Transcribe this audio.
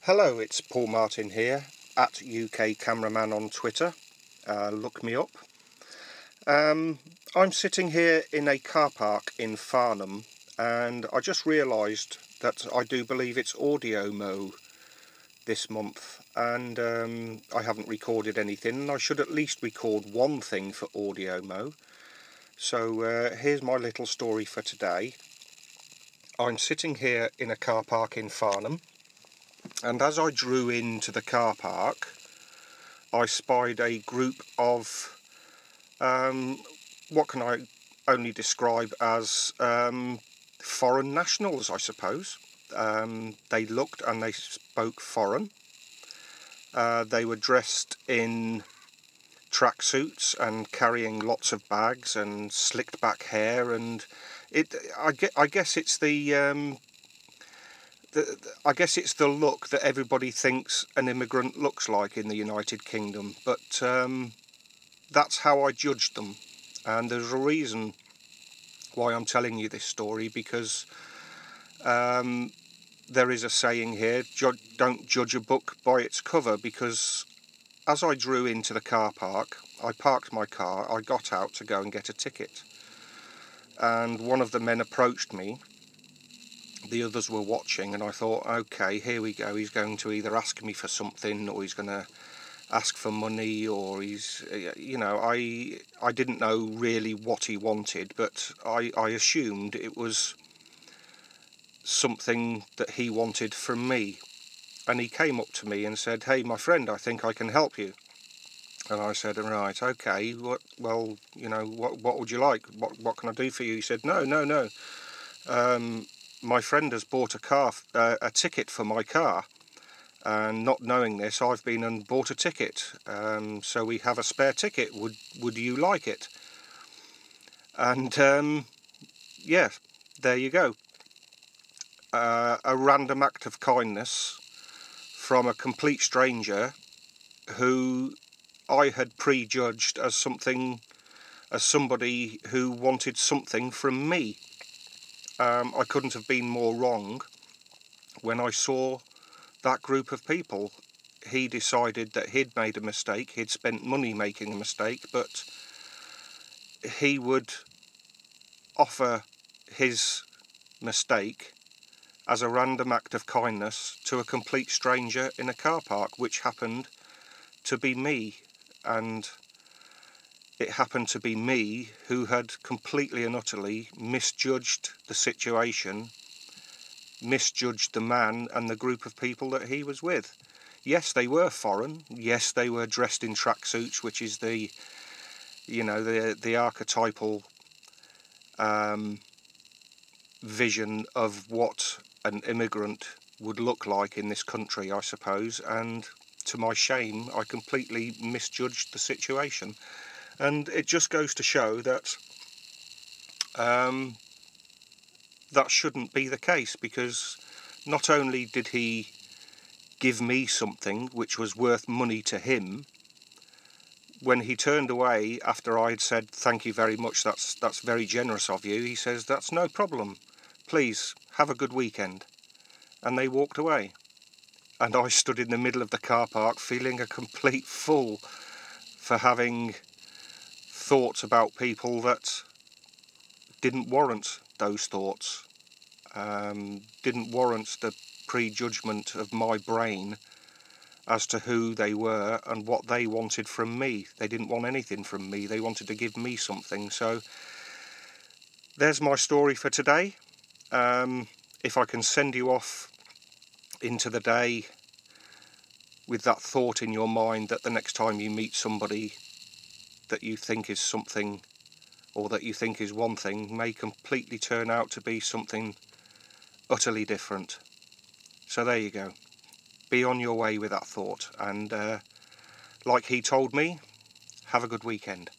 Hello, it's Paul Martin here, at UK Cameraman on Twitter. Look me up. I'm sitting here in a car park in Farnham, and I just realised that I do believe it's AudioMo this month, and I haven't recorded anything, and I should at least record one thing for AudioMo. So here's my little story for today. I'm sitting here in a car park in Farnham, and as I drew into the car park, I spied a group of, what can I only describe as foreign nationals, I suppose. They looked and they spoke foreign. They were dressed in tracksuits and carrying lots of bags and slicked back hair, and I guess it's the look that everybody thinks an immigrant looks like in the United Kingdom, but that's how I judged them. And there's a reason why I'm telling you this story, because there is a saying here, don't judge a book by its cover, because as I drew into the car park, I parked my car, I got out to go and get a ticket, and one of the men approached me. The others were watching, and I thought, okay, here we go, he's going to either ask me for something, or he's going to ask for money, or he's, I didn't know really what he wanted, but I assumed it was something that he wanted from me. And he came up to me and said, "Hey, my friend, I think I can help you." And I said, "Right, okay, what would you like? What can I do for you?" He said, No. My friend has bought a ticket for my car, and not knowing this, I've been and bought a ticket. So we have a spare ticket. Would you like it? And yeah, there you go. A random act of kindness from a complete stranger who I had prejudged as somebody who wanted something from me. I couldn't have been more wrong. When I saw that group of people, he decided that he'd made a mistake, he'd spent money making a mistake, but he would offer his mistake as a random act of kindness to a complete stranger in a car park, which happened to be me. And it happened to be me who had completely and utterly misjudged the situation, misjudged the man and the group of people that he was with. Yes, they were foreign. Yes, they were dressed in tracksuits, which is the archetypal vision of what an immigrant would look like in this country, I suppose. And to my shame, I completely misjudged the situation. And it just goes to show that that shouldn't be the case, because not only did he give me something which was worth money to him, when he turned away after I'd said, "Thank you very much, that's very generous of you," he says, "That's no problem. Please, have a good weekend." And they walked away. And I stood in the middle of the car park feeling a complete fool for having thoughts about people that didn't warrant those thoughts, didn't warrant the prejudgment of my brain as to who they were and what they wanted from me. They didn't want anything from me, they wanted to give me something. So there's my story for today. If I can send you off into the day with that thought in your mind that the next time you meet somebody that you think is something, or that you think is one thing, may completely turn out to be something utterly different. So there you go. Be on your way with that thought, and like he told me, have a good weekend.